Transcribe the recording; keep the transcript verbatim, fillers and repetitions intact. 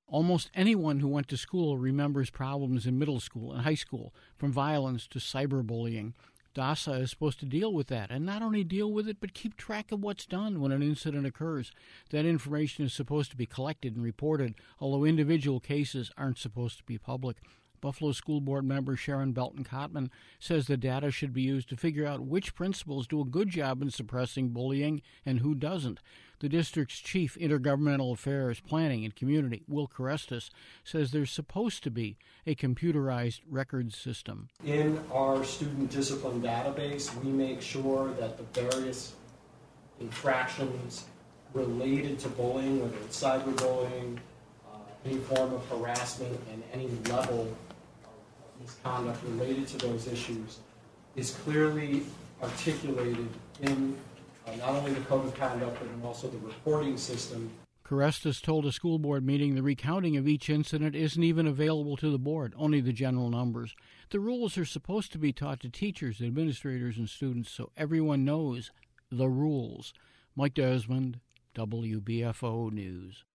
Almost anyone who went to school remembers problems in middle school and high school, from violence to cyberbullying. DASA is supposed to deal with that, and not only deal with it, but keep track of what's done when an incident occurs. That information is supposed to be collected and reported, although individual cases aren't supposed to be public. Buffalo School Board member Sharon Belton-Cotman says the data should be used to figure out which principals do a good job in suppressing bullying and who doesn't. The district's chief intergovernmental affairs, planning, and community, Will Carestas, says there's supposed to be a computerized records system. In our student discipline database, we make sure that the various infractions related to bullying, whether it's cyberbullying, uh, any form of harassment, and any level of misconduct related to those issues, is clearly articulated in Uh, not only the code of conduct, but also the reporting system. Carestas told a school board meeting the recounting of each incident isn't even available to the board, only the general numbers. The rules are supposed to be taught to teachers, administrators, and students so everyone knows the rules. Mike Desmond, W B F O News.